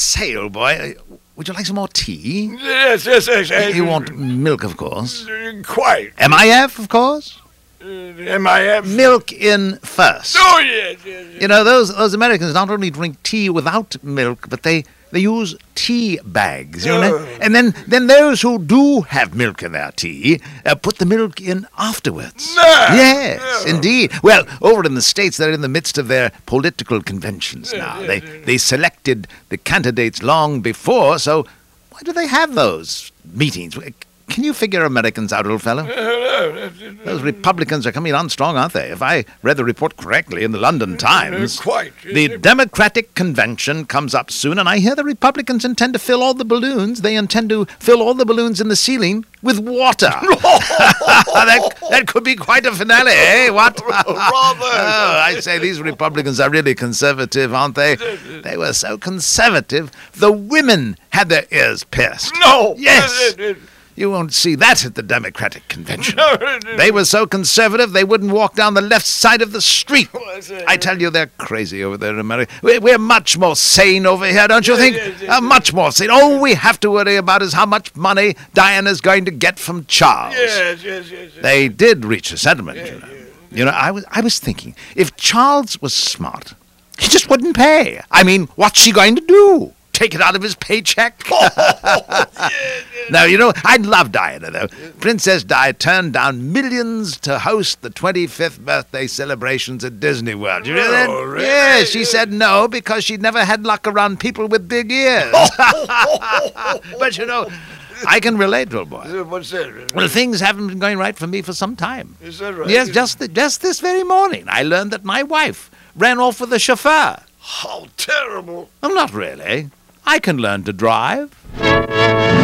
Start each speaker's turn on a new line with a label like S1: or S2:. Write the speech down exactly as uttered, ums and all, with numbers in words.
S1: say, old boy, uh, would you like some more tea?
S2: Yes, yes, yes. yes.
S1: You want milk, of course.
S2: Uh, Quite.
S1: M I F, of course.
S2: Uh, M I F.
S1: Milk in first.
S2: Oh, yes, yes, yes.
S1: You know, those those Americans not only drink tea without milk, but they, they use tea bags, you know?
S2: Oh.
S1: And then, then those who do have milk in their tea uh, put the milk in afterwards.
S2: No.
S1: Yes,
S2: No.
S1: indeed. Well, over in the States, they're in the midst of their political conventions now.
S2: yes,
S1: They,
S2: yes.
S1: they selected the candidates long before, so why do they have those meetings? Can you figure Americans out, old fellow? Those Republicans are coming on strong, aren't they? If I read the report correctly in the London Times,
S2: Uh, quite.
S1: the Democratic convention comes up soon, and I hear the Republicans intend to fill all the balloons. They intend to fill all the balloons in the ceiling with water. that, that could be quite a finale, eh? What?
S2: Rather.
S1: Oh, I say, these Republicans are really conservative, aren't they? They were so conservative, the women had their ears pierced.
S2: No.
S1: Yes. You won't see that at the Democratic convention.
S2: No.
S1: They were so conservative they wouldn't walk down the left side of the street.
S2: What's that?
S1: I tell you, they're crazy over there in America. We're, we're much more sane over here, don't you
S2: Yeah,
S1: think?
S2: yes, yes,
S1: Uh, much more sane. All we have to worry about is how much money Diana's going to get from Charles.
S2: Yes, yes, yes. yes.
S1: They did reach a settlement,
S2: Yeah,
S1: you know.
S2: yeah.
S1: You know, I was, I was thinking, if Charles was smart, he just wouldn't pay. I mean, what's she going to do? Take it out of his paycheck? No, you know, I'd love Diana, though. Princess Di turned down millions to host the twenty-fifth birthday celebrations at Disney World. You know that?
S2: Oh, really?
S1: Yeah, she said no because she'd never had luck around people with big ears. But, you know, I can relate, old boy.
S2: Uh, What's that?
S1: Well, things haven't been going right for me for some time.
S2: Is that right?
S1: Yes, just, th- just this very morning, I learned that my wife ran off with a chauffeur.
S2: How terrible.
S1: Well, not really. I can learn to drive.